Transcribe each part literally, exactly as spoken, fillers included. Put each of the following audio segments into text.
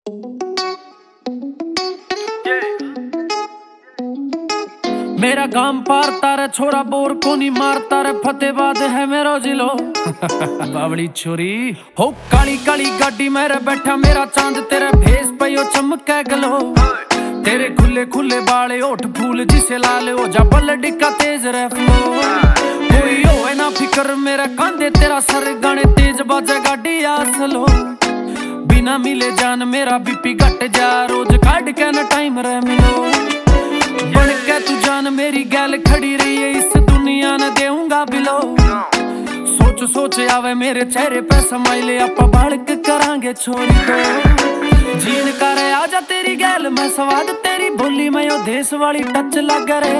मेरा गाम पार तारे छोरा बोर को नहीं मारता रे फतेहबाद है मेरो जिलो। बावड़ी छोरी हो काली काली गाड़ी मेरे बैठा मेरा चांद तेरे भेस पयो चमके गलो। तेरे खुले खुले बाले ओठ फूल जिसे लाल हो जा बल डिक्का तेज रे फ्लो। कोई होए ना फिकर मेरा कांधे तेरा सर गाने तेज बाजे गाड़ी आसलो। बिना मिले जान मेरा बीपी घट जा रोज काट के न टाइम रे मिलो। बन के तू जान मेरी गैल खड़ी रही है इस दुनिया न देऊंगा बिलो। सोच सोच आवे मेरे चेहरे पे समाइले आपा बालक करांगे छोरी तो। जीन कर आजा तेरी गैल मैं स्वाद तेरी बोली मैं यो देश वाली टच लग रे।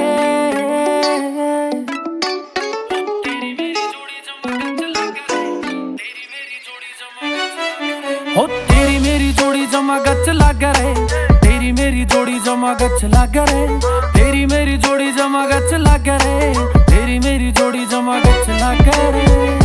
तेरी मेरी जोड़ी जमा गच लग रे। तेरी मेरी जोड़ी जमा गच हो तेरी मेरी जोड़ी जमा गच लग रे। तेरी मेरी जोड़ी जमा गच लग रे। तेरी मेरी जोड़ी जमा गच लग रे। तेरी मेरी जोड़ी जमा गच लग रे।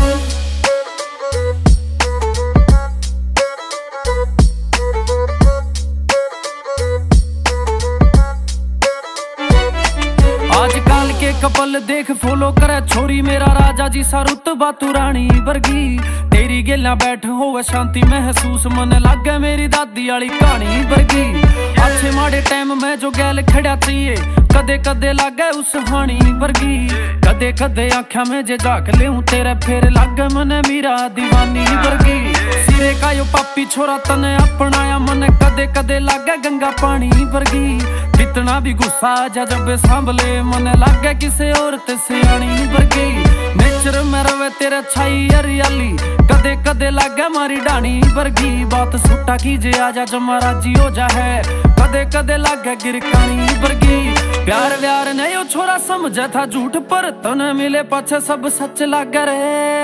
आजकल के कपल देख फॉलो करे छोरी मेरा राजा जी सा रुतबा तू रानी वर्गी। तेरी गेला बैठ होवे शांति महसूस मन लागे मेरी दादी वाली कहानी वर्गी। अच्छे माड़े टाइम में जो गैल खड़ा चाहिए कदे कदे लागे उस हानी वर्गी। कदे कदे आख्या में जे जाक ले तेरे फिर लागे मने मीरा दीवानी वर्गी। सिरे का यो पापी छोरा तने अपनाया मन कदे कदे लागे गंगा पानी वर्गी। कितना भी गुस्सा जा जब सांभले मन लागे किसे और ते सियानी वर्गी। नेचर में रवे तेरे छाई हरियाली कदे कदे लागे मारी डानी वर्गी। बात सुट्टा कीजे आजा जमा राजी हो जा है कदे कदे लागे गिरकानी वर्गी। प्यार व्यार ने यो छोरा समझा था झूठ पर तने मिले पाछे सब सच लाग रे।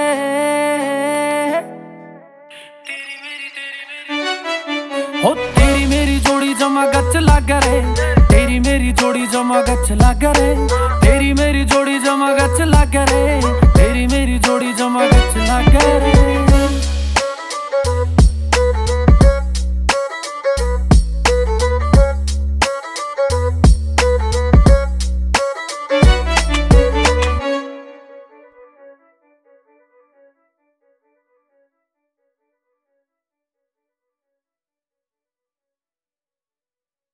तेरी मेरी तेरी मेरी हो तेरी मेरी जोड़ी जमा गच लाग रे। तेरी मेरी जोड़ी जमा गच लाग रे। तेरी